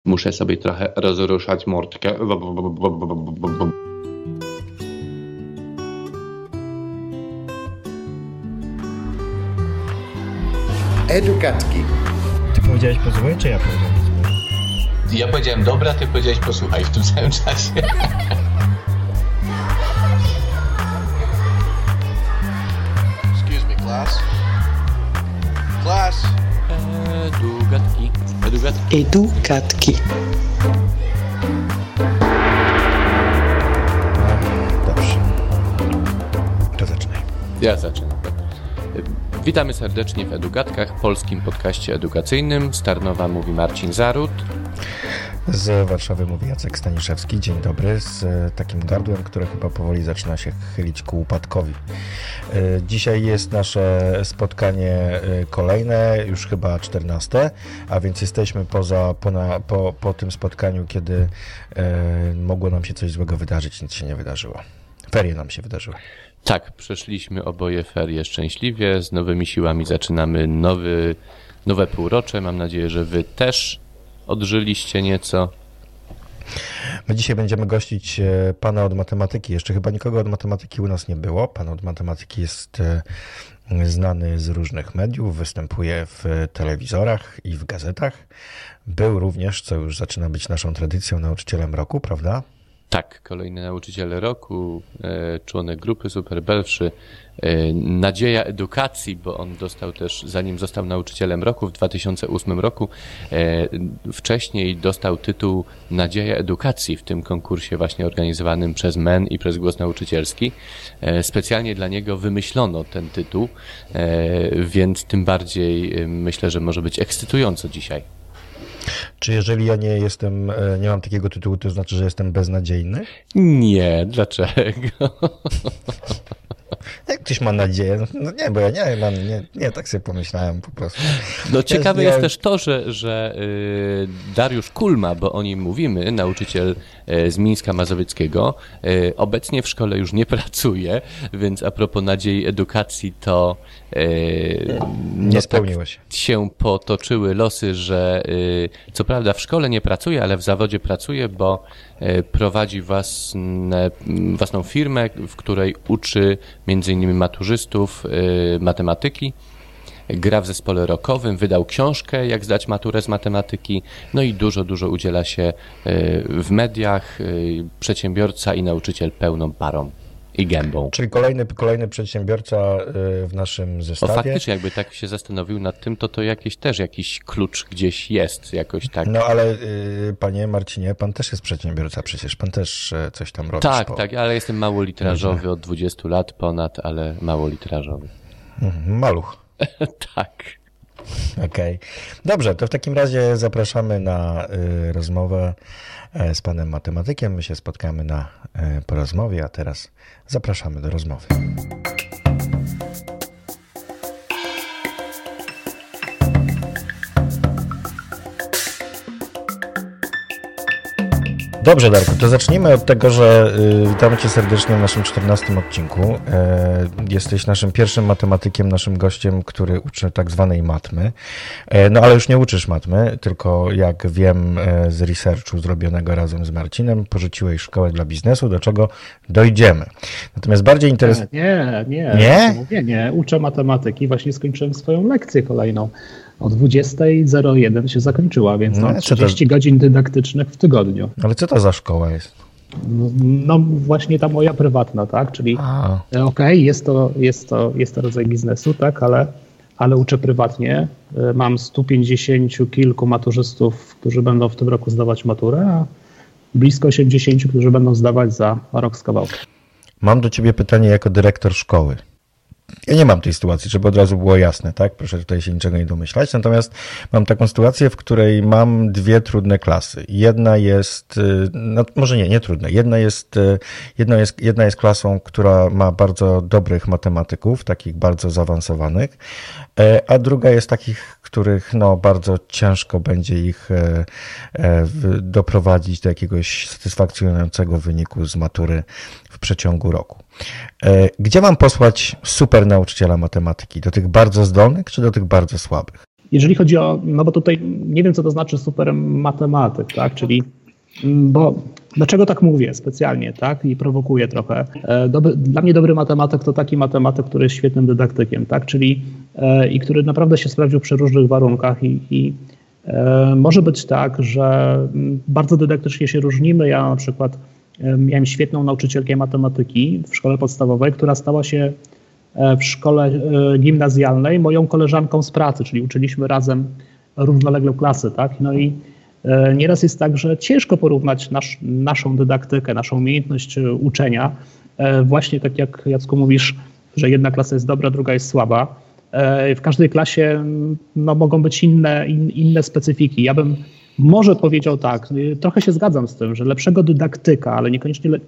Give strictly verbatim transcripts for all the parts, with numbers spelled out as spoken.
Muszę sobie trochę rozruszać mordkę. Edugatki. Ty powiedziałeś posłuchaj, czy ja powiedziałem posłuchaj? Ja powiedziałem dobra, ty powiedziałeś posłuchaj w tym samym czasie. Excuse me, class. Class. Edugatki. Edugatki. Edugatki. Dobrze. To zaczynaj. Ja zaczynam. Witamy serdecznie w Edugatkach, polskim podcaście edukacyjnym. Z Tarnowa mówi Marcin Zarut. Z Warszawy mówi Jacek Staniszewski. Dzień dobry, z takim gardłem, które chyba powoli zaczyna się chylić ku upadkowi. Dzisiaj jest nasze spotkanie kolejne, już chyba czternaste, a więc jesteśmy poza, po, na, po, po tym spotkaniu, kiedy e, mogło nam się coś złego wydarzyć, nic się nie wydarzyło. Ferie nam się wydarzyły. Tak, przeszliśmy oboje ferie szczęśliwie, z nowymi siłami zaczynamy nowy, nowe półrocze. Mam nadzieję, że wy też odżyliście nieco. My dzisiaj będziemy gościć pana od matematyki. Jeszcze chyba nikogo od matematyki u nas nie było. Pan od matematyki jest znany z różnych mediów, występuje w telewizorach i w gazetach. Był również, co już zaczyna być naszą tradycją, nauczycielem roku, prawda? Tak, kolejny nauczyciel roku, członek grupy Super Belfrzy, nadzieja edukacji, bo on dostał też, zanim został nauczycielem roku w dwa tysiące ósmym roku, wcześniej dostał tytuł Nadzieja edukacji w tym konkursie właśnie organizowanym przez M E N i przez Głos Nauczycielski. Specjalnie dla niego wymyślono ten tytuł, więc tym bardziej myślę, że może być ekscytująco dzisiaj. Czy jeżeli ja nie jestem, nie mam takiego tytułu, to znaczy, że jestem beznadziejny? Nie, dlaczego? Jak ktoś ma nadzieję? No nie, bo ja nie mam, nie, nie tak sobie pomyślałem po prostu. No ciekawe ja, jest ja... też to, że, że y, Dariusz Kulma, bo o nim mówimy, nauczyciel y, z Mińska Mazowieckiego, y, obecnie w szkole już nie pracuje, więc a propos nadziei edukacji, to y, nie no spełniło tak się. się potoczyły losy, że y, co prawda w szkole nie pracuje, ale w zawodzie pracuje, bo y, prowadzi własne, własną firmę, w której uczy między innymi maturzystów y, matematyki. Gra w zespole rockowym, wydał książkę Jak zdać maturę z matematyki, no i dużo, dużo udziela się w mediach, przedsiębiorca i nauczyciel pełną parą i gębą. Czyli kolejny, kolejny przedsiębiorca w naszym zestawie. O, faktycznie, jakby tak się zastanowił nad tym, to to jakieś też jakiś klucz gdzieś jest, jakoś tak. No ale panie Marcinie, pan też jest przedsiębiorca przecież, pan też coś tam robi. Tak, po... tak, ale jestem mało litrażowy od dwudziestu lat ponad, ale mało litrażowy. Mhm, maluch. Tak. Okej. Okay. Dobrze, to w takim razie zapraszamy na y, rozmowę z panem matematykiem. My się spotkamy na y, po rozmowie, a teraz zapraszamy do rozmowy. Dobrze, Darku, to zacznijmy od tego, że y, witamy cię serdecznie w naszym czternastym odcinku. Y, jesteś naszym pierwszym matematykiem, naszym gościem, który uczy tak zwanej matmy. Y, no ale już nie uczysz matmy, tylko jak wiem y, z researchu zrobionego razem z Marcinem, porzuciłeś szkołę dla biznesu, do czego dojdziemy. Natomiast bardziej interesujące... Nie, nie, nie. Nie, nie, uczę matematyki, właśnie skończyłem swoją lekcję kolejną. O dwudziesta zero jeden się zakończyła, więc no, mam trzydzieści to... godzin dydaktycznych w tygodniu. Ale co to za szkoła jest? No właśnie ta moja prywatna, tak? Czyli okej, okay, jest, to, jest, to, jest to rodzaj biznesu, tak, ale, ale uczę prywatnie. Mam stu pięćdziesięciu kilku maturzystów, którzy będą w tym roku zdawać maturę, a blisko osiemdziesięciu, którzy będą zdawać za rok z kawałkiem. Mam do ciebie pytanie jako dyrektor szkoły. Ja nie mam tej sytuacji, żeby od razu było jasne, tak? Proszę tutaj się niczego nie domyślać. Natomiast mam taką sytuację, w której mam dwie trudne klasy. Jedna jest, no może nie, nie trudne. Jedna jest, jedna jest, jedna jest klasą, która ma bardzo dobrych matematyków, takich bardzo zaawansowanych, a druga jest takich, których no bardzo ciężko będzie ich doprowadzić do jakiegoś satysfakcjonującego wyniku z matury w przeciągu roku. Gdzie mam posłać super nauczyciela matematyki? Do tych bardzo zdolnych, czy do tych bardzo słabych? jeżeli chodzi o, no bo tutaj nie wiem, co to znaczy super matematyk, tak, czyli, bo dlaczego tak mówię specjalnie, tak, i prowokuję trochę. Dobry, dla mnie dobry matematyk to taki matematyk, który jest świetnym dydaktykiem, tak, czyli i który naprawdę się sprawdził przy różnych warunkach i, i może być tak, że bardzo dydaktycznie się różnimy. Ja na przykład miałem świetną nauczycielkę matematyki w szkole podstawowej, która stała się w szkole gimnazjalnej moją koleżanką z pracy, czyli uczyliśmy razem równolegle klasy, tak? No i nieraz jest tak, że ciężko porównać nasz, naszą dydaktykę, naszą umiejętność uczenia, właśnie tak jak Jacku mówisz, że jedna klasa jest dobra, druga jest słaba. W każdej klasie no, mogą być inne, in, inne specyfiki. Ja bym może powiedział tak, trochę się zgadzam z tym, że lepszego dydaktyka, ale niekoniecznie... Le...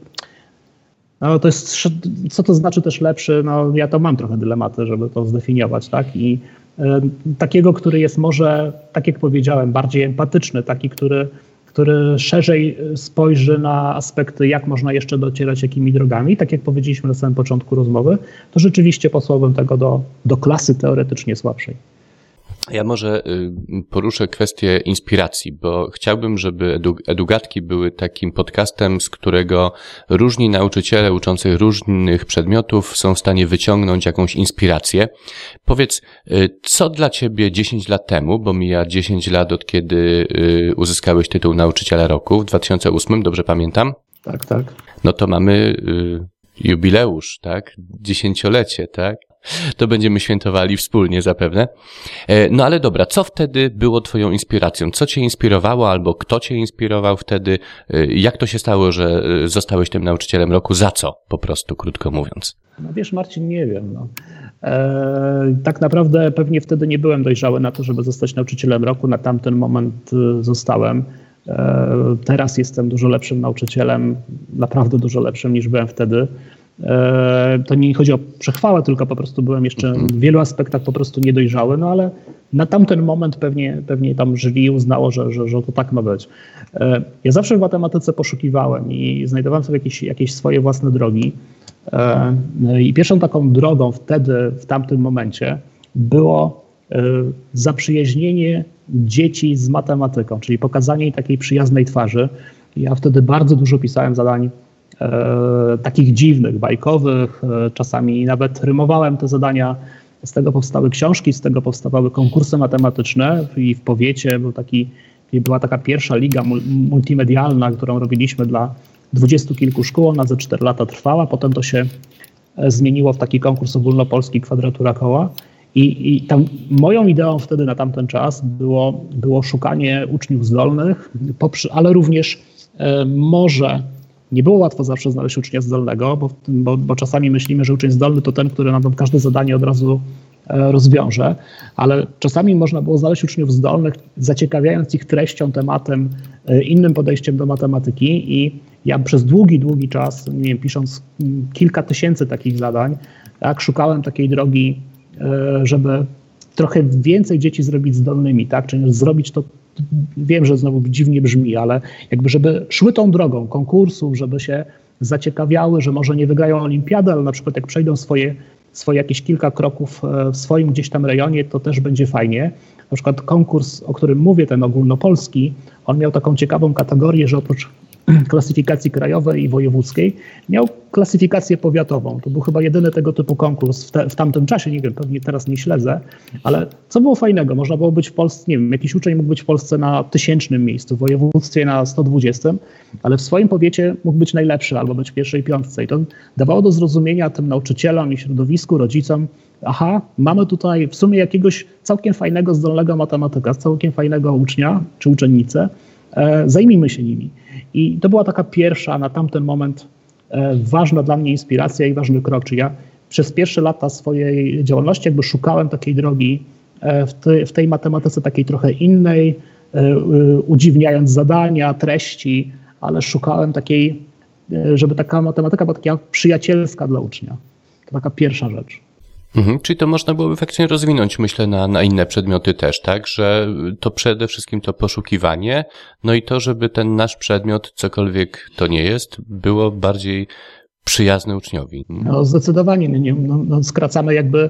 No, to jest, co to znaczy też lepszy? No, ja to mam trochę dylematy, żeby to zdefiniować, tak? I y, takiego, który jest może, tak jak powiedziałem, bardziej empatyczny, taki, który, który szerzej spojrzy na aspekty, jak można jeszcze docierać jakimi drogami, tak jak powiedzieliśmy na samym początku rozmowy, to rzeczywiście posłałbym tego do, do klasy teoretycznie słabszej. Ja może poruszę kwestię inspiracji, bo chciałbym, żeby edu- Edugatki były takim podcastem, z którego różni nauczyciele uczących różnych przedmiotów są w stanie wyciągnąć jakąś inspirację. Powiedz, co dla ciebie dziesięć lat temu, bo mija dziesięć lat od kiedy uzyskałeś tytuł Nauczyciela Roku w dwa tysiące ósmym, dobrze pamiętam? Tak, tak. No to mamy jubileusz, tak? Dziesięciolecie, tak? To będziemy świętowali wspólnie zapewne. No ale dobra, co wtedy było twoją inspiracją? Co cię inspirowało albo kto cię inspirował wtedy? Jak to się stało, że zostałeś tym nauczycielem roku? Za co? Po prostu, krótko mówiąc. No wiesz, Marcin, nie wiem. No. Eee, tak naprawdę pewnie wtedy nie byłem dojrzały na to, żeby zostać nauczycielem roku. Na tamten moment zostałem. Eee, teraz jestem dużo lepszym nauczycielem, naprawdę dużo lepszym niż byłem wtedy. To nie chodzi o przechwałę, tylko po prostu byłem jeszcze w wielu aspektach po prostu niedojrzały, no ale na tamten moment pewnie, pewnie tam żyli i uznało, że, że, że to tak ma być. Ja zawsze w matematyce poszukiwałem i znajdowałem sobie jakieś, jakieś swoje własne drogi i pierwszą taką drogą wtedy, w tamtym momencie było zaprzyjaźnienie dzieci z matematyką, czyli pokazanie jej takiej przyjaznej twarzy. Ja wtedy bardzo dużo pisałem zadań E, takich dziwnych, bajkowych, e, czasami nawet rymowałem te zadania. Z tego powstały książki, z tego powstawały konkursy matematyczne i w powiecie był taki, była taka pierwsza liga multimedialna, którą robiliśmy dla dwudziestu kilku szkół, ona ze cztery lata trwała, potem to się zmieniło w taki konkurs ogólnopolski Kwadratura Koła i, i tam moją ideą wtedy na tamten czas było, było szukanie uczniów zdolnych, ale również e, może nie było łatwo zawsze znaleźć ucznia zdolnego, bo, bo, bo czasami myślimy, że uczeń zdolny to ten, który nam każde zadanie od razu rozwiąże, ale czasami można było znaleźć uczniów zdolnych, zaciekawiając ich treścią, tematem, innym podejściem do matematyki i ja przez długi, długi czas, nie wiem, pisząc kilka tysięcy takich zadań, tak, szukałem takiej drogi, żeby trochę więcej dzieci zrobić zdolnymi, tak, czyli zrobić to. Wiem, że znowu dziwnie brzmi, ale jakby żeby szły tą drogą konkursów, żeby się zaciekawiały, że może nie wygrają olimpiady, ale na przykład jak przejdą swoje, swoje jakieś kilka kroków w swoim gdzieś tam rejonie, to też będzie fajnie. Na przykład konkurs, o którym mówię, ten ogólnopolski, on miał taką ciekawą kategorię, że oprócz klasyfikacji krajowej i wojewódzkiej miał klasyfikację powiatową. To był chyba jedyny tego typu konkurs w, te, w tamtym czasie, nie wiem, pewnie teraz nie śledzę, ale co było fajnego? Można było być w Polsce, nie wiem, jakiś uczeń mógł być w Polsce na tysięcznym miejscu, w województwie na sto dwudziestym, ale w swoim powiecie mógł być najlepszy albo być w pierwszej piątce i to dawało do zrozumienia tym nauczycielom i środowisku, rodzicom, aha, mamy tutaj w sumie jakiegoś całkiem fajnego, zdolnego matematyka, całkiem fajnego ucznia czy uczennicę, e, zajmijmy się nimi. I to była taka pierwsza na tamten moment e, ważna dla mnie inspiracja i ważny krok. Czyli ja przez pierwsze lata swojej działalności jakby szukałem takiej drogi e, w, te, w tej matematyce takiej trochę innej, e, udziwniając zadania, treści, ale szukałem takiej, e, żeby taka matematyka była taka przyjacielska dla ucznia. To taka pierwsza rzecz. Mhm, czyli to można byłoby faktycznie rozwinąć, myślę, na, na inne przedmioty też, tak? Że to przede wszystkim to poszukiwanie, no i to, żeby ten nasz przedmiot, cokolwiek to nie jest, było bardziej przyjazne uczniowi. No zdecydowanie, no, no, no, skracamy jakby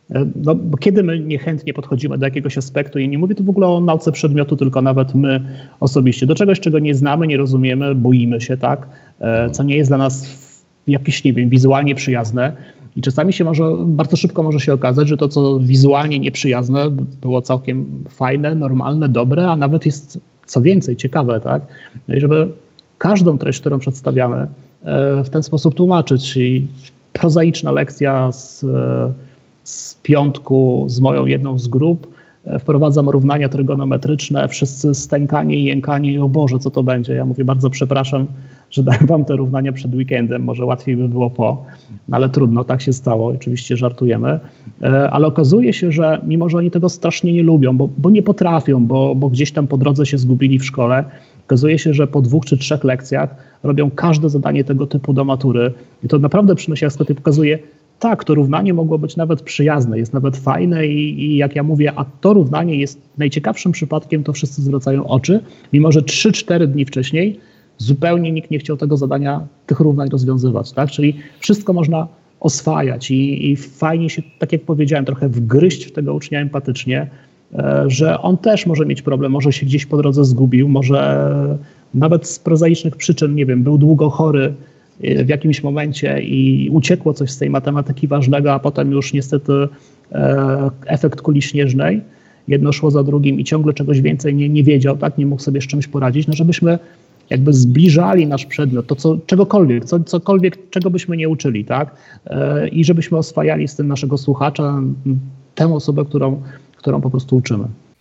No, bo kiedy my niechętnie podchodzimy do jakiegoś aspektu, i nie mówię tu w ogóle o nauce przedmiotu, tylko nawet my osobiście, do czegoś, czego nie znamy, nie rozumiemy, boimy się, tak, co nie jest dla nas jakieś, nie wiem, wizualnie przyjazne. I czasami się może, bardzo szybko może się okazać, że to, co wizualnie nieprzyjazne, było całkiem fajne, normalne, dobre, a nawet jest, co więcej, ciekawe, tak? No i żeby każdą treść, którą przedstawiamy, w ten sposób tłumaczyć. I prozaiczna lekcja z, z piątku, z moją jedną z grup, wprowadzam równania trygonometryczne, wszyscy stękanie i jękanie, i o Boże, co to będzie? Ja mówię, bardzo przepraszam, że dałem wam te równania przed weekendem, może łatwiej by było po, no ale trudno, tak się stało, oczywiście żartujemy, ale okazuje się, że mimo, że oni tego strasznie nie lubią, bo, bo nie potrafią, bo, bo gdzieś tam po drodze się zgubili w szkole, okazuje się, że po dwóch czy trzech lekcjach robią każde zadanie tego typu do matury i to naprawdę przynosi efekty, pokazuje, tak, to równanie mogło być nawet przyjazne, jest nawet fajne i, i jak ja mówię, a to równanie jest najciekawszym przypadkiem, to wszyscy zwracają oczy, mimo że trzy cztery dni wcześniej zupełnie nikt nie chciał tego zadania, tych równań rozwiązywać, tak? Czyli wszystko można oswajać i, i fajnie się, tak jak powiedziałem, trochę wgryźć w tego ucznia empatycznie, e, że on też może mieć problem, może się gdzieś po drodze zgubił, może nawet z prozaicznych przyczyn, nie wiem, był długo chory w jakimś momencie i uciekło coś z tej matematyki ważnego, a potem już niestety e, efekt kuli śnieżnej, jedno szło za drugim i ciągle czegoś więcej nie, nie wiedział, tak, nie mógł sobie z czymś poradzić, no żebyśmy jakby zbliżali nasz przedmiot, to co, czegokolwiek, co, cokolwiek, czego byśmy nie uczyli, tak? E, I żebyśmy oswajali z tym naszego słuchacza, tę osobę, którą, którą po prostu uczymy.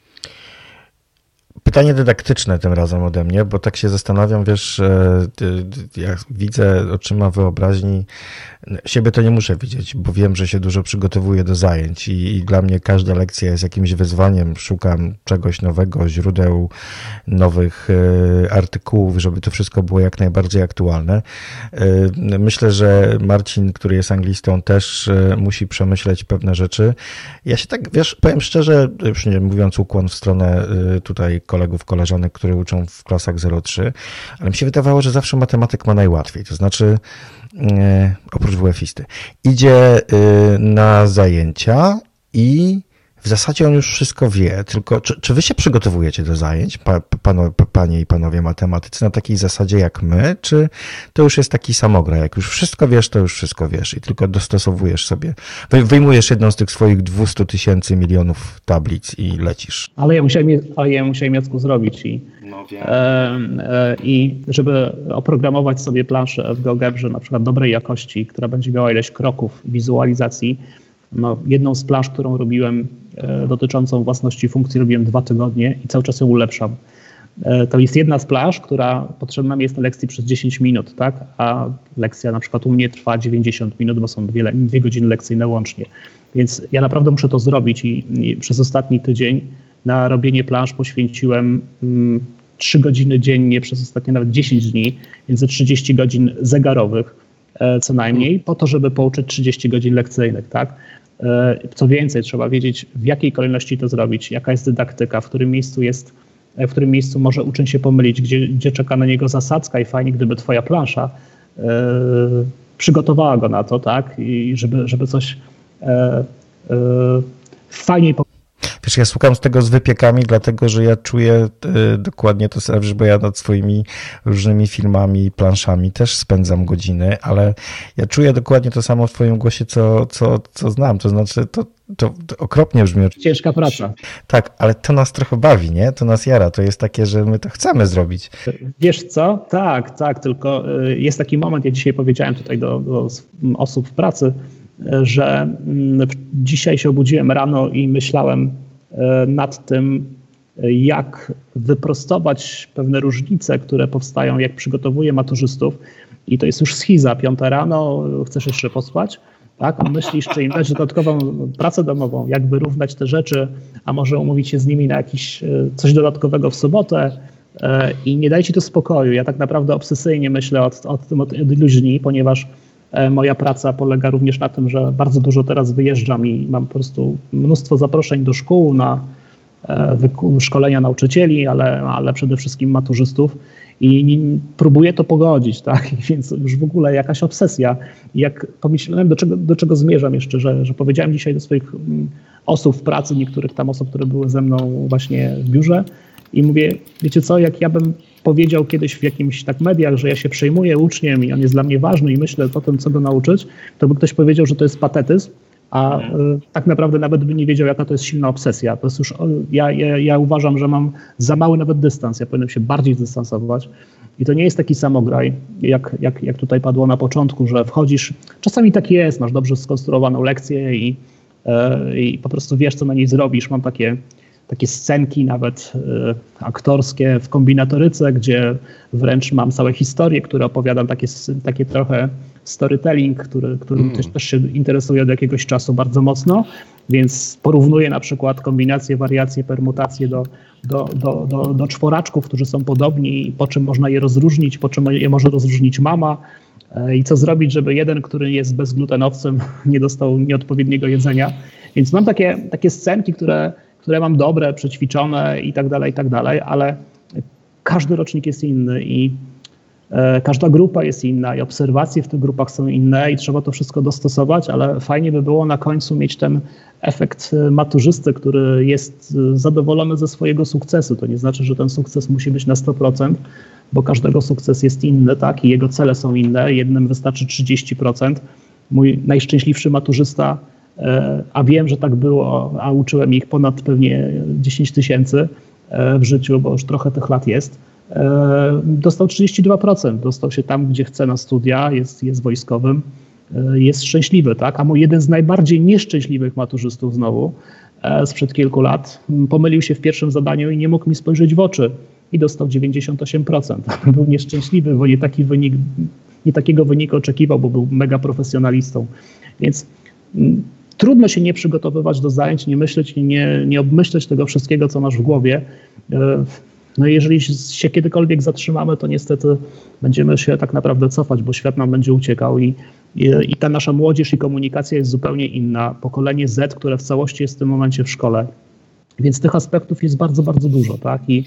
Pytanie dydaktyczne tym razem ode mnie, bo tak się zastanawiam, wiesz, jak widzę oczyma wyobraźni, siebie to nie muszę widzieć, bo wiem, że się dużo przygotowuję do zajęć i, i dla mnie każda lekcja jest jakimś wyzwaniem, szukam czegoś nowego, źródeł, nowych artykułów, żeby to wszystko było jak najbardziej aktualne. Myślę, że Marcin, który jest anglistą, też musi przemyśleć pewne rzeczy. Ja się tak, wiesz, powiem szczerze, już nie mówiąc ukłon w stronę tutaj kolegów, koleżanek, które uczą w klasach zero trzy, ale mi się wydawało, że zawsze matematyk ma najłatwiej, to znaczy e, oprócz W F-isty, idzie y, na zajęcia i w zasadzie on już wszystko wie, tylko czy, czy wy się przygotowujecie do zajęć, pa, pano, panie i panowie matematycy, na takiej zasadzie jak my, czy to już jest taki samograj, jak już wszystko wiesz, to już wszystko wiesz i tylko dostosowujesz sobie, wyjmujesz jedną z tych swoich dwustu tysięcy milionów tablic i lecisz. Ale ja musiałem, ale ja musiałem Jacku zrobić i, no, wiem. E, e, i żeby oprogramować sobie planszę w GeoGebrze na przykład dobrej jakości, która będzie miała ileś kroków wizualizacji. No, jedną z plansz, którą robiłem e, dotyczącą własności funkcji, robiłem dwa tygodnie i cały czas ją ulepszam. E, to jest jedna z plansz, która potrzebna mi jest na lekcji przez dziesięć minut, tak? A lekcja na przykład u mnie trwa dziewięćdziesiąt minut, bo są dwie, dwie godziny lekcyjne łącznie. Więc ja naprawdę muszę to zrobić i, i przez ostatni tydzień na robienie plansz poświęciłem mm, trzy godziny dziennie przez ostatnie nawet dziesięć dni, więc ze trzydzieści godzin zegarowych e, co najmniej, po to, żeby pouczyć trzydzieści godzin lekcyjnych, tak? Co więcej, trzeba wiedzieć, w jakiej kolejności to zrobić, jaka jest dydaktyka, w którym miejscu jest, w którym miejscu może uczeń się pomylić, gdzie, gdzie czeka na niego zasadzka i fajnie, gdyby twoja plansza e, przygotowała go na to, tak, i żeby, żeby coś e, e, fajniej powiedzieć. Wiesz, ja słucham z tego z wypiekami, dlatego że ja czuję y, dokładnie to samo, bo ja nad swoimi różnymi filmami, planszami też spędzam godziny, ale ja czuję dokładnie to samo w twoim głosie, co, co, co znam. To znaczy, to, to, to okropnie brzmi. Ciężka praca. Tak, ale to nas trochę bawi, nie? To nas jara. To jest takie, że my to chcemy zrobić. Wiesz co? Tak, tak, tylko jest taki moment, ja dzisiaj powiedziałem tutaj do, do osób w pracy, że dzisiaj się obudziłem rano i myślałem nad tym, jak wyprostować pewne różnice, które powstają, jak przygotowuję maturzystów. I to jest już schiza, piąta rano, chcesz jeszcze posłać, tak? Myślisz, czy im dać dodatkową pracę domową, jak wyrównać te rzeczy, a może umówić się z nimi na jakiś coś dodatkowego w sobotę i nie daje ci to spokoju. Ja tak naprawdę obsesyjnie myślę o, o tym od iluś dni, ponieważ moja praca polega również na tym, że bardzo dużo teraz wyjeżdżam i mam po prostu mnóstwo zaproszeń do szkół na, szkolenia nauczycieli, ale, ale przede wszystkim maturzystów i próbuję to pogodzić, tak? Więc już w ogóle jakaś obsesja. Jak pomyślałem, do czego, do czego zmierzam jeszcze, że, że powiedziałem dzisiaj do swoich osób w pracy, niektórych tam osób, które były ze mną właśnie w biurze i mówię, wiecie co, jak ja bym powiedział kiedyś w jakimś tak mediach, że ja się przejmuję uczniem i on jest dla mnie ważny i myślę o tym, co go nauczyć, to by ktoś powiedział, że to jest patetyzm, a y, tak naprawdę nawet by nie wiedział, jaka to jest silna obsesja. To jest już, ja, ja, ja uważam, że mam za mały nawet dystans, ja powinienem się bardziej zdystansować i to nie jest taki samograj, jak, jak, jak tutaj padło na początku, że wchodzisz, czasami tak jest, masz dobrze skonstruowaną lekcję i, y, i po prostu wiesz, co na niej zrobisz. Mam takie takie scenki nawet y, aktorskie w kombinatoryce, gdzie wręcz mam całe historie, które opowiadam, takie, takie trochę storytelling, który, którym mm. też, też się interesuje od jakiegoś czasu bardzo mocno, więc porównuję na przykład kombinacje, wariacje, permutacje do, do, do, do, do czworaczków, którzy są podobni, po czym można je rozróżnić, po czym je może rozróżnić mama y, i co zrobić, żeby jeden, który jest bezglutenowcem, nie dostał nieodpowiedniego jedzenia. Więc mam takie, takie scenki, które które mam dobre, przećwiczone i tak dalej, i tak dalej, ale każdy rocznik jest inny i e, każda grupa jest inna i obserwacje w tych grupach są inne i trzeba to wszystko dostosować, ale fajnie by było na końcu mieć ten efekt maturzysty, który jest zadowolony ze swojego sukcesu. To nie znaczy, że ten sukces musi być na sto procent, bo każdego sukces jest inny, tak, i jego cele są inne. Jednym wystarczy trzydzieści procent. Mój najszczęśliwszy maturzysta, a wiem, że tak było, a uczyłem ich ponad pewnie dziesięć tysięcy w życiu, bo już trochę tych lat jest, dostał trzydzieści dwa procent, dostał się tam, gdzie chce na studia, jest, jest wojskowym, jest szczęśliwy, tak? A mój jeden z najbardziej nieszczęśliwych maturzystów znowu sprzed kilku lat pomylił się w pierwszym zadaniu i nie mógł mi spojrzeć w oczy i dostał dziewięćdziesiąt osiem procent. Był nieszczęśliwy, bo nie taki wynik, nie takiego wyniku oczekiwał, bo był mega profesjonalistą. Więc trudno się nie przygotowywać do zajęć, nie myśleć, nie, nie obmyśleć tego wszystkiego, co masz w głowie. No jeżeli się kiedykolwiek zatrzymamy, to niestety będziemy się tak naprawdę cofać, bo świat nam będzie uciekał i, i, i ta nasza młodzież i komunikacja jest zupełnie inna. Pokolenie Z, które w całości jest w tym momencie w szkole. Więc tych aspektów jest bardzo, bardzo dużo, tak? I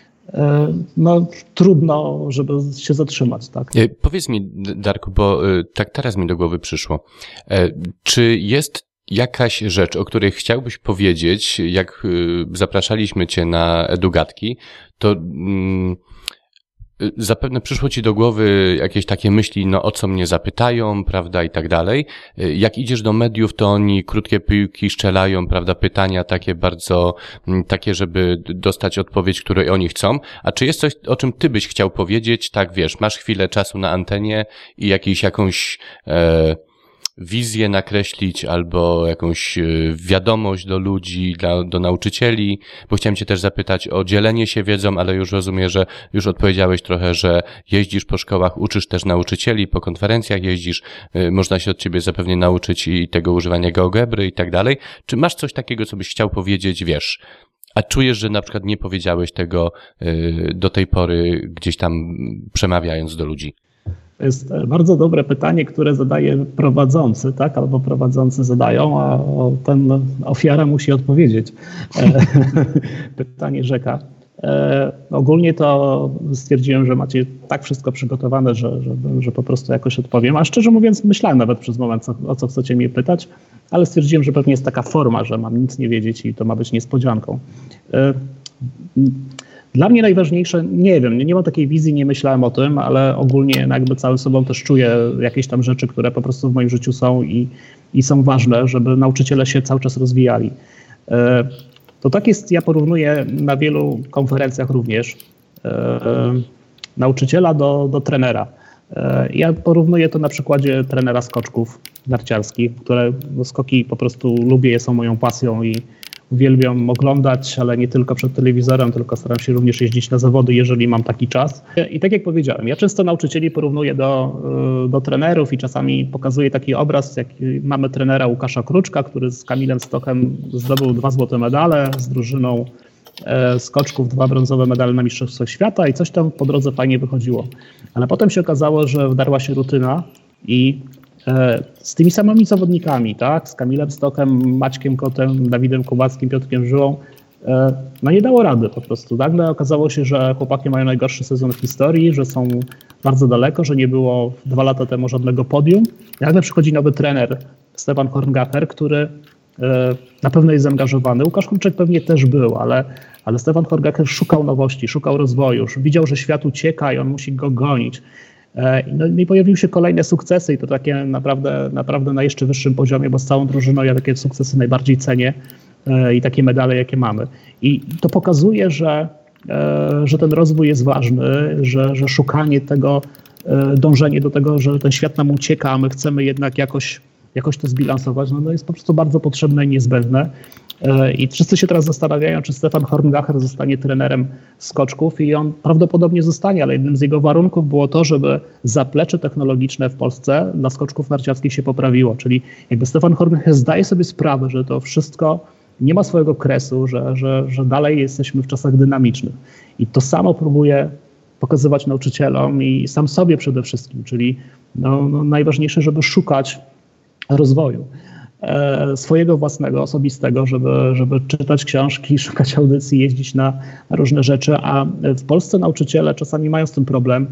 no trudno, żeby się zatrzymać, tak? Powiedz mi, Darku, bo tak teraz mi do głowy przyszło. Czy jest jakaś rzecz, o której chciałbyś powiedzieć, jak zapraszaliśmy cię na Edugatki, to mm, zapewne przyszło ci do głowy jakieś takie myśli, no o co mnie zapytają, prawda, i tak dalej. Jak idziesz do mediów, to oni krótkie piłki strzelają, prawda, pytania takie bardzo, takie, żeby dostać odpowiedź, której oni chcą. A czy jest coś, o czym ty byś chciał powiedzieć? Tak, wiesz, masz chwilę czasu na antenie i jakiś, jakąś e, wizję nakreślić albo jakąś wiadomość do ludzi, dla, do nauczycieli, bo chciałem cię też zapytać o dzielenie się wiedzą, ale już rozumiem, że już odpowiedziałeś trochę, że jeździsz po szkołach, uczysz też nauczycieli, po konferencjach jeździsz, można się od ciebie zapewne nauczyć i tego używania GeoGebry i tak dalej. Czy masz coś takiego, co byś chciał powiedzieć, wiesz, a czujesz, że na przykład nie powiedziałeś tego do tej pory gdzieś tam przemawiając do ludzi? To jest bardzo dobre pytanie, które zadaje prowadzący, tak? Albo prowadzący zadają, a ten ofiara musi odpowiedzieć. Pytanie rzeka. E, ogólnie to stwierdziłem, że macie tak wszystko przygotowane, że, że, że po prostu jakoś odpowiem. A szczerze mówiąc, myślałem nawet przez moment, co, o co chcecie mnie pytać, ale stwierdziłem, że pewnie jest taka forma, że mam nic nie wiedzieć i to ma być niespodzianką. E, Dla mnie najważniejsze, nie wiem, nie mam takiej wizji, nie myślałem o tym, ale ogólnie jakby całym sobą też czuję jakieś tam rzeczy, które po prostu w moim życiu są i, i są ważne, żeby nauczyciele się cały czas rozwijali. To tak jest, ja porównuję na wielu konferencjach również nauczyciela do, do trenera. Ja porównuję to na przykładzie trenera skoczków narciarskich, które no, skoki po prostu lubię, są moją pasją i uwielbiam oglądać, ale nie tylko przed telewizorem, tylko staram się również jeździć na zawody, jeżeli mam taki czas. I tak jak powiedziałem, ja często nauczycieli porównuję do, do trenerów i czasami pokazuję taki obraz, jak mamy trenera Łukasza Kruczka, który z Kamilem Stochem zdobył dwa złote medale, z drużyną skoczków dwa brązowe medale na Mistrzostwach Świata i coś tam po drodze fajnie wychodziło. Ale potem się okazało, że wdarła się rutyna i z tymi samymi zawodnikami, tak, z Kamilem Stochem, Maćkiem Kotem, Dawidem Kubackim, Piotrkiem Żyłą, no nie dało rady po prostu. Nagle okazało się, że chłopaki mają najgorszy sezon w historii, że są bardzo daleko, że nie było dwa lata temu żadnego podium. I nagle przychodzi nowy trener, Stefan Horngacher, który na pewno jest zaangażowany. Łukasz Kurczek pewnie też był, ale, ale Stefan Horngacher szukał nowości, szukał rozwoju, widział, że świat ucieka i on musi go gonić. No i pojawiły się kolejne sukcesy i to takie naprawdę, naprawdę na jeszcze wyższym poziomie, bo z całą drużyną ja takie sukcesy najbardziej cenię i takie medale, jakie mamy. I to pokazuje, że, że ten rozwój jest ważny, że, że szukanie tego, dążenie do tego, że ten świat nam ucieka, a my chcemy jednak jakoś, jakoś to zbilansować, no, no jest po prostu bardzo potrzebne i niezbędne. I wszyscy się teraz zastanawiają, czy Stefan Horngacher zostanie trenerem skoczków i on prawdopodobnie zostanie, ale jednym z jego warunków było to, żeby zaplecze technologiczne w Polsce dla skoczków narciarskich się poprawiło. Czyli jakby Stefan Horngacher zdaje sobie sprawę, że to wszystko nie ma swojego kresu, że, że, że dalej jesteśmy w czasach dynamicznych. I to samo próbuje pokazywać nauczycielom i sam sobie przede wszystkim, czyli no, no najważniejsze, żeby szukać rozwoju swojego własnego, osobistego, żeby, żeby czytać książki, szukać audycji, jeździć na, na różne rzeczy, a w Polsce nauczyciele czasami mają z tym problem,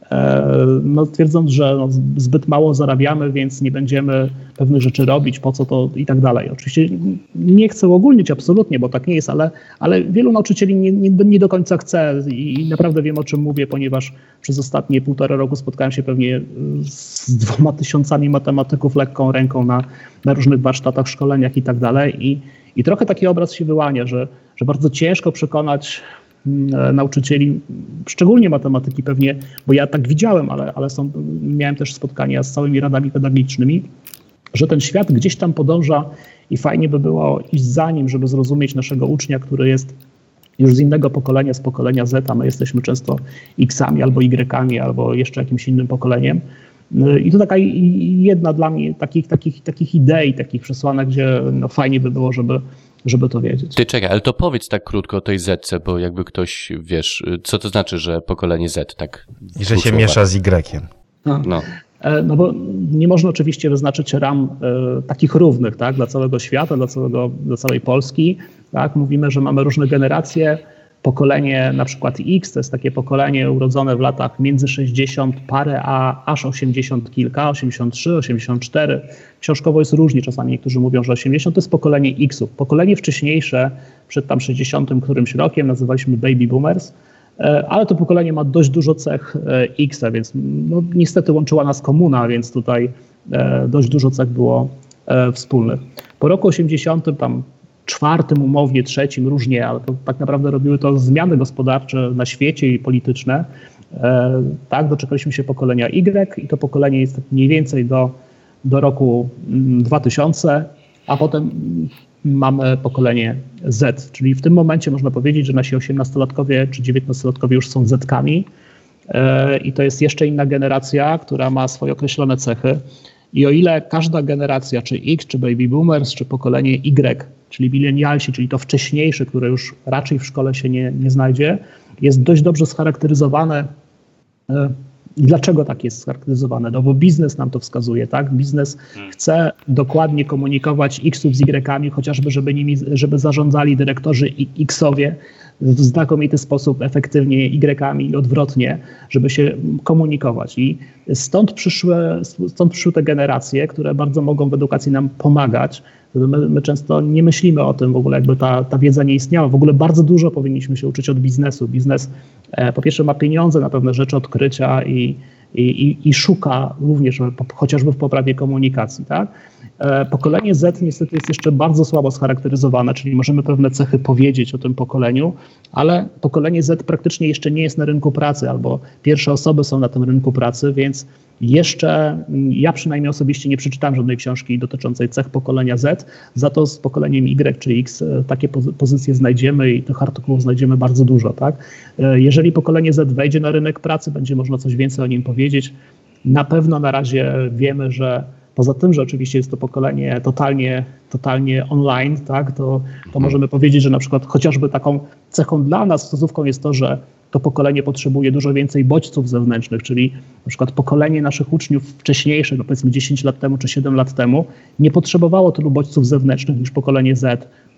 no, twierdząc, że no, zbyt mało zarabiamy, więc nie będziemy pewnych rzeczy robić, po co to i tak dalej. Oczywiście nie chcę ogólnić absolutnie, bo tak nie jest, ale, ale wielu nauczycieli nie, nie, nie do końca chce i naprawdę wiem, o czym mówię, ponieważ przez ostatnie półtora roku spotkałem się pewnie z dwoma tysiącami matematyków lekką ręką na, na różnych warsztatach, szkoleniach i tak dalej i, i trochę taki obraz się wyłania, że, że bardzo ciężko przekonać nauczycieli, szczególnie matematyki pewnie, bo ja tak widziałem, ale, ale są, miałem też spotkania z całymi radami pedagogicznymi, że ten świat gdzieś tam podąża i fajnie by było iść za nim, żeby zrozumieć naszego ucznia, który jest już z innego pokolenia, z pokolenia Z, a my jesteśmy często X-ami albo Y-ami, albo jeszcze jakimś innym pokoleniem. I to taka jedna dla mnie takich, takich, takich idei, takich przesłanek, gdzie no fajnie by było, żeby żeby to wiedzieć. Ty czekaj, ale to powiedz tak krótko o tej Zetce, bo jakby ktoś, wiesz, co to znaczy, że pokolenie Z, tak? I że się słowa. Miesza z Y-iem. No. No. No bo nie można oczywiście wyznaczyć ram e, takich równych, tak, dla całego świata, dla, całego, dla całej Polski. Tak? Mówimy, że mamy różne generacje. Pokolenie na przykład X to jest takie pokolenie urodzone w latach między sześćdziesiąt parę a aż osiemdziesiąt kilka, osiemdziesiąt trzy, osiemdziesiąt cztery. Książkowo jest różnie, czasami niektórzy mówią, że osiemdziesiąt to jest pokolenie X-ów. Pokolenie wcześniejsze, przed tam sześćdziesiątym którymś rokiem nazywaliśmy baby boomers, ale to pokolenie ma dość dużo cech X-a, więc no, niestety łączyła nas komuna, więc tutaj dość dużo cech było wspólnych. Po roku osiemdziesiątym tam czwartym umownie, trzecim, różnie, ale to tak naprawdę robiły to zmiany gospodarcze na świecie i polityczne. E, tak, doczekaliśmy się pokolenia Y i to pokolenie jest mniej więcej do, do roku dwa tysiące, a potem mamy pokolenie Z, czyli w tym momencie można powiedzieć, że nasi osiemnastolatkowie czy dziewiętnastolatkowie już są Z-kami e, i to jest jeszcze inna generacja, która ma swoje określone cechy. I o ile każda generacja, czy X, czy baby boomers, czy pokolenie Y, czyli milenialsi, czyli to wcześniejsze, które już raczej w szkole się nie, nie znajdzie, jest dość dobrze scharakteryzowane. I dlaczego tak jest scharakteryzowane? No bo biznes nam to wskazuje, tak? Biznes chce dokładnie komunikować X-ów z Y-ami, chociażby żeby nimi, żeby zarządzali dyrektorzy X-owie w znakomity sposób, efektywnie Y-ami i odwrotnie, żeby się komunikować. I stąd przyszły, stąd przyszły te generacje, które bardzo mogą w edukacji nam pomagać. My, my często nie myślimy o tym w ogóle, jakby ta, ta wiedza nie istniała. W ogóle bardzo dużo powinniśmy się uczyć od biznesu. Biznes e, po pierwsze ma pieniądze na pewne rzeczy, odkrycia i, i, i, i szuka również po, chociażby w poprawie komunikacji. Tak? E, pokolenie Z niestety jest jeszcze bardzo słabo scharakteryzowane, czyli możemy pewne cechy powiedzieć o tym pokoleniu, ale pokolenie Z praktycznie jeszcze nie jest na rynku pracy albo pierwsze osoby są na tym rynku pracy, więc jeszcze ja przynajmniej osobiście nie przeczytałem żadnej książki dotyczącej cech pokolenia Z, za to z pokoleniem Y czy X takie pozycje znajdziemy i tych artykułów znajdziemy bardzo dużo. Tak? Jeżeli pokolenie Z wejdzie na rynek pracy, będzie można coś więcej o nim powiedzieć. Na pewno na razie wiemy, że poza tym, że oczywiście jest to pokolenie totalnie, totalnie online, tak, to, to możemy powiedzieć, że na przykład chociażby taką cechą dla nas, wskazówką jest to, że to pokolenie potrzebuje dużo więcej bodźców zewnętrznych, czyli na przykład pokolenie naszych uczniów wcześniejszych, no powiedzmy dziesięć lat temu czy siedem lat temu, nie potrzebowało tylu bodźców zewnętrznych niż pokolenie Z.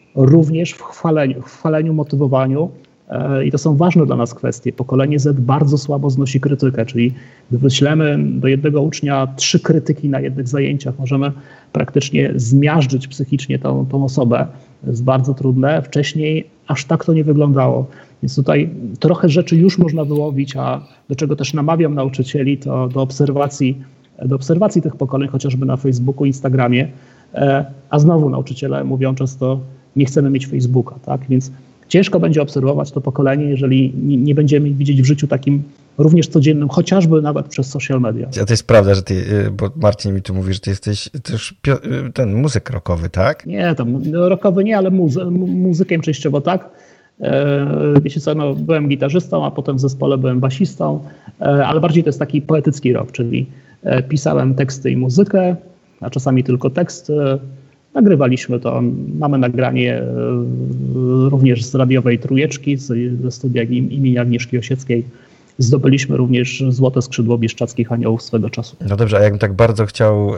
również w chwaleniu, w chwaleniu, motywowaniu. I to są ważne dla nas kwestie. Pokolenie Z bardzo słabo znosi krytykę, czyli gdy wyślemy do jednego ucznia trzy krytyki na jednych zajęciach, możemy praktycznie zmiażdżyć psychicznie tą, tą osobę. To jest bardzo trudne. Wcześniej aż tak to nie wyglądało. Więc tutaj trochę rzeczy już można wyłowić, a do czego też namawiam nauczycieli, to do obserwacji, do obserwacji tych pokoleń, chociażby na Facebooku, Instagramie. A znowu nauczyciele mówią często, nie chcemy mieć Facebooka, tak? Więc ciężko będzie obserwować to pokolenie, jeżeli nie będziemy widzieć w życiu takim również codziennym, chociażby nawet przez social media. A to jest prawda, że ty, bo Marcin mi tu mówi, że ty jesteś też ten muzyk rockowy, tak? Nie, tam no, rockowy nie, ale muzy muzykiem częściowo tak. Wiecie co, no, byłem gitarzystą, a potem w zespole byłem basistą, ale bardziej to jest taki poetycki rock, czyli pisałem teksty i muzykę, a czasami tylko tekst. Nagrywaliśmy to, mamy nagranie również z radiowej Trójeczki, ze studia imienia Agnieszki Osieckiej. Zdobyliśmy również Złote Skrzydło Bieszczadzkich Aniołów swego czasu. No dobrze, a jakbym tak bardzo chciał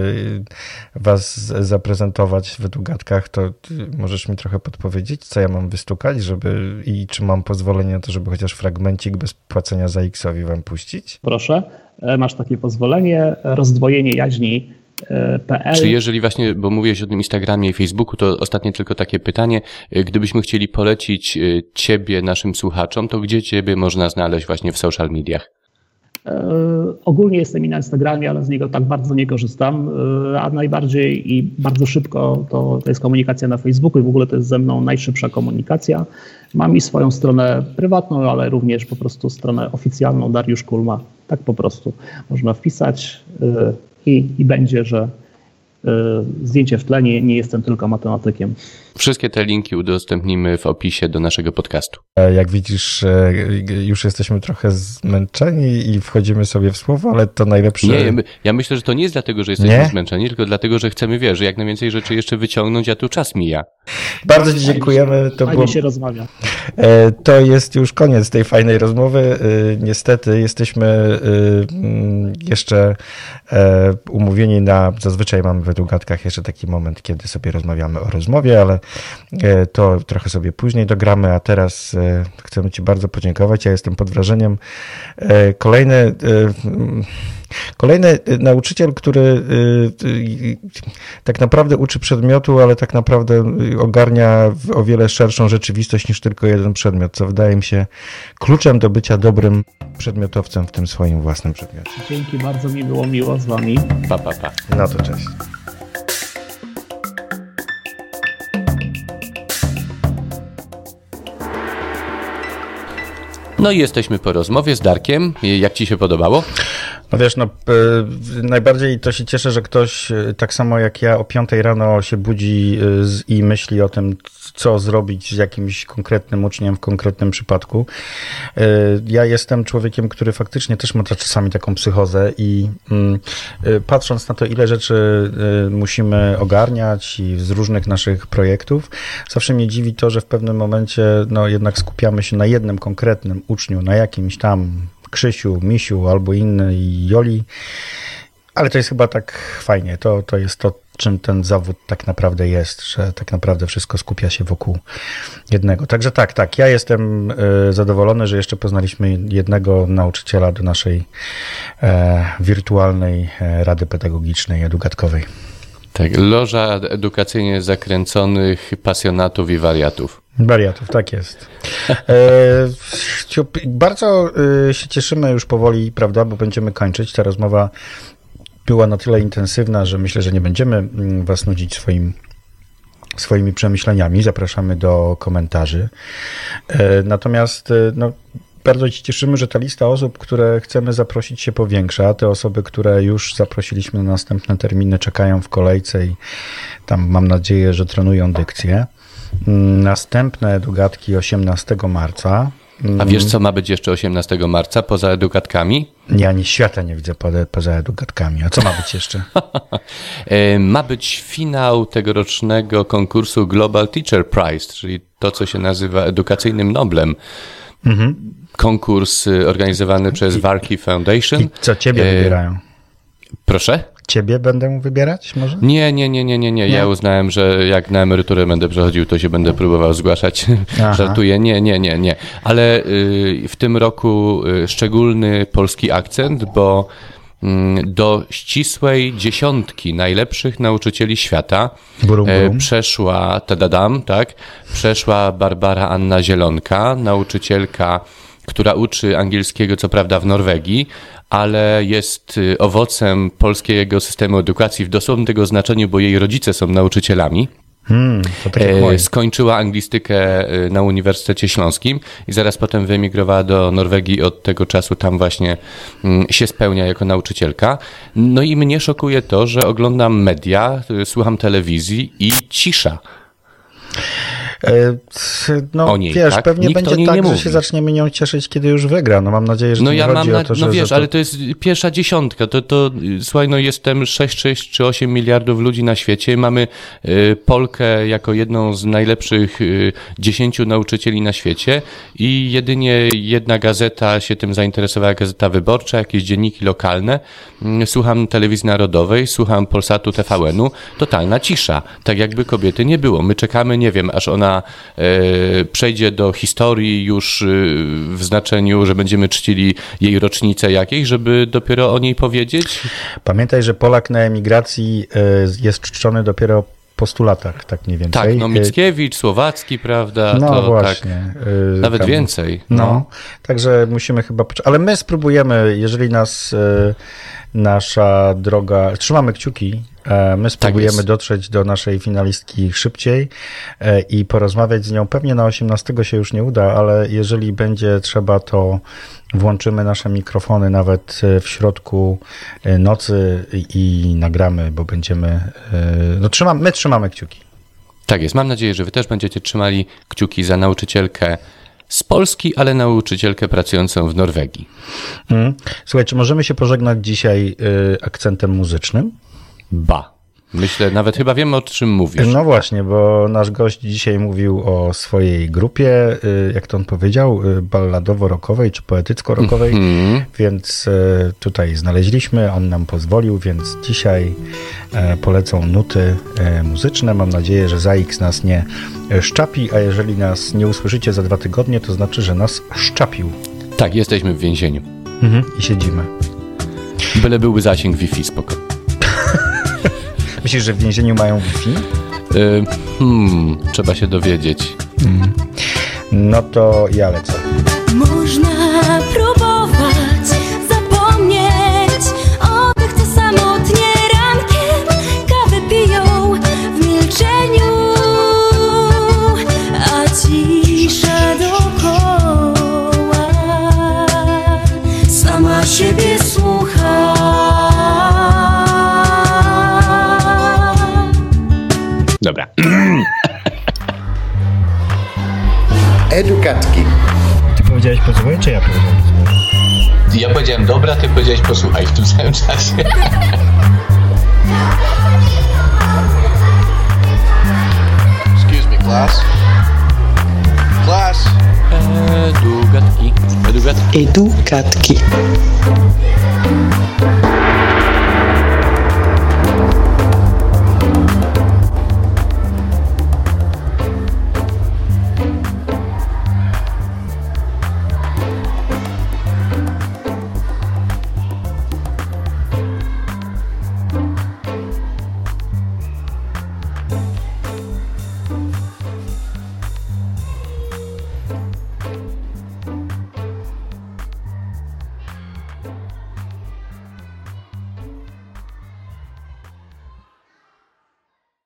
was zaprezentować w Edugatkach, to możesz mi trochę podpowiedzieć, co ja mam wystukać, żeby i czy mam pozwolenie na to, żeby chociaż fragmencik bez płacenia za X-owi wam puścić? Proszę, masz takie pozwolenie, rozdwojenie jaźni. Czy jeżeli właśnie, bo mówiłeś o tym Instagramie i Facebooku, to ostatnie tylko takie pytanie, gdybyśmy chcieli polecić ciebie naszym słuchaczom, to gdzie ciebie można znaleźć właśnie w social mediach? Ogólnie jestem i na Instagramie, ale z niego tak bardzo nie korzystam, a najbardziej i bardzo szybko to, to jest komunikacja na Facebooku i w ogóle to jest ze mną najszybsza komunikacja. Mam i swoją stronę prywatną, ale również po prostu stronę oficjalną Dariusz Kulma. Tak po prostu można wpisać i, i będzie, że zdjęcie w tle, nie, nie jestem tylko matematykiem. Wszystkie te linki udostępnimy w opisie do naszego podcastu. Jak widzisz, już jesteśmy trochę zmęczeni i wchodzimy sobie w słowo, ale to najlepsze... Nie, ja myślę, że to nie jest dlatego, że jesteśmy nie? zmęczeni, tylko dlatego, że chcemy, wiesz, że jak najwięcej rzeczy jeszcze wyciągnąć, a tu czas mija. Bardzo ci dziękujemy. To fajnie było... się rozmawia. To jest już koniec tej fajnej rozmowy. Niestety jesteśmy jeszcze umówieni na... Zazwyczaj mamy w Edugatkach jeszcze taki moment, kiedy sobie rozmawiamy o rozmowie, ale to trochę sobie później dogramy, a teraz chcemy ci bardzo podziękować. Ja jestem pod wrażeniem. Kolejny, kolejny nauczyciel, który tak naprawdę uczy przedmiotu, ale tak naprawdę ogarnia o wiele szerszą rzeczywistość niż tylko jeden przedmiot, co wydaje mi się kluczem do bycia dobrym przedmiotowcem w tym swoim własnym przedmiocie. Dzięki, bardzo mi było miło z wami. Pa, pa, pa. No to cześć. No i jesteśmy po rozmowie z Darkiem. Jak ci się podobało? No wiesz, no najbardziej to się cieszę, że ktoś tak samo jak ja o piątej rano się budzi i myśli o tym, co zrobić z jakimś konkretnym uczniem w konkretnym przypadku. Ja jestem człowiekiem, który faktycznie też ma czasami taką psychozę i patrząc na to, ile rzeczy musimy ogarniać i z różnych naszych projektów, zawsze mnie dziwi to, że w pewnym momencie no jednak skupiamy się na jednym konkretnym uczniu, na jakimś tam Krzysiu, Misiu albo innej Joli, ale to jest chyba tak fajnie, to, to jest to, czym ten zawód tak naprawdę jest, że tak naprawdę wszystko skupia się wokół jednego. Także tak, tak, ja jestem y, zadowolony, że jeszcze poznaliśmy jednego nauczyciela do naszej e, wirtualnej e, Rady Pedagogicznej, edugatkowej. Tak, loża edukacyjnie zakręconych pasjonatów i wariatów. Wariatów, tak jest. E, bardzo się cieszymy już powoli, prawda, bo będziemy kończyć. Ta rozmowa była na tyle intensywna, że myślę, że nie będziemy was nudzić swoim, swoimi przemyśleniami. Zapraszamy do komentarzy. E, natomiast no, bardzo się cieszymy, że ta lista osób, które chcemy zaprosić, się powiększa. Te osoby, które już zaprosiliśmy na następne terminy, czekają w kolejce i tam mam nadzieję, że trenują dykcję. Następne edugatki osiemnastego marca. A wiesz, co ma być jeszcze osiemnastego marca poza edugatkami? Ja ani świata nie widzę poza edugatkami. A co ma być jeszcze? Ma być finał tegorocznego konkursu Global Teacher Prize, czyli to, co się nazywa edukacyjnym Noblem. Mhm. Konkurs organizowany przez Warkey Foundation. I co ciebie wybierają? Proszę? Ciebie będę wybierać może? Nie, nie, nie, nie, nie, nie. Ja uznałem, że jak na emeryturę będę przechodził, to się będę próbował zgłaszać. Żartuję. Nie, nie, nie, nie. Ale y, w tym roku y, szczególny polski akcent, bo y, do ścisłej dziesiątki najlepszych nauczycieli świata Burum, burum. Y, przeszła, tadadam, tak, przeszła Barbara Anna Zielonka, nauczycielka, która uczy angielskiego, co prawda w Norwegii, ale jest owocem polskiego systemu edukacji w dosłownym tego znaczeniu, bo jej rodzice są nauczycielami. Hmm, to tak jak moi. Skończyła anglistykę na Uniwersytecie Śląskim i zaraz potem wyemigrowała do Norwegii. Od tego czasu tam właśnie się spełnia jako nauczycielka. No i mnie szokuje to, że oglądam media, słucham telewizji i cisza. No o niej, wiesz, tak? pewnie Nikt będzie tak, nie że mówi. się zaczniemy nią cieszyć, kiedy już wygra. No mam nadzieję, że no to ja nie mam chodzi na, o to, że... No wiesz, że to... ale to jest pierwsza dziesiątka. To, to słuchaj, no jestem sześć, sześć czy osiem miliardów ludzi na świecie. Mamy y, Polkę jako jedną z najlepszych y, dziesięciu nauczycieli na świecie i jedynie jedna gazeta się tym zainteresowała, Gazeta Wyborcza, jakieś dzienniki lokalne. Y, słucham telewizji narodowej, słucham Polsatu, T V N-u. Totalna cisza. Tak jakby kobiety nie było. My czekamy, nie wiem, aż ona y, przejdzie do historii już w znaczeniu, że będziemy czcili jej rocznicę jakiejś, żeby dopiero o niej powiedzieć? Pamiętaj, że Polak na emigracji jest czczony dopiero po stu latach, tak mniej więcej. Tak, no Mickiewicz, Słowacki, prawda? No to właśnie. Tak, nawet tam więcej. No. no, także musimy chyba... Ale my spróbujemy, jeżeli nas nasza droga... Trzymamy kciuki. My spróbujemy tak dotrzeć do naszej finalistki szybciej i porozmawiać z nią. Pewnie na osiemnastego się już nie uda, ale jeżeli będzie trzeba, to włączymy nasze mikrofony nawet w środku nocy i nagramy, bo będziemy... No trzymamy, my trzymamy kciuki. Tak jest. Mam nadzieję, że wy też będziecie trzymali kciuki za nauczycielkę z Polski, ale nauczycielkę pracującą w Norwegii. Hmm. Słuchaj, czy możemy się pożegnać dzisiaj akcentem muzycznym? Ba. Myślę, nawet chyba wiem, o czym mówisz. No właśnie, bo nasz gość dzisiaj mówił o swojej grupie, jak to on powiedział, balladowo-rockowej czy poetycko-rockowej, mm-hmm. więc tutaj znaleźliśmy, on nam pozwolił, więc dzisiaj polecą nuty muzyczne. Mam nadzieję, że za X nas nie szczapi, a jeżeli nas nie usłyszycie za dwa tygodnie, to znaczy, że nas szczapił. Tak, jesteśmy w więzieniu. Mhm. I siedzimy. Byle byłby zasięg Wi-Fi, spoko. Myślisz, że w więzieniu mają Wi-Fi? Yy, hmm, trzeba się dowiedzieć. Hmm. No to ja lecę. Można próbować zapomnieć o tych, co samotnie rankiem kawę piją w milczeniu, a cisza dookoła sama siebie słucha. Dobra. Educatki. Ty powiedziałeś posłuchaj, czy ja powiedziałem posłuchaj? Ja powiedziałem dobra, ty powiedziałeś posłuchaj w tym samym czasie. Excuse me, class. Class. Edugatki. Edugatki. Educatki.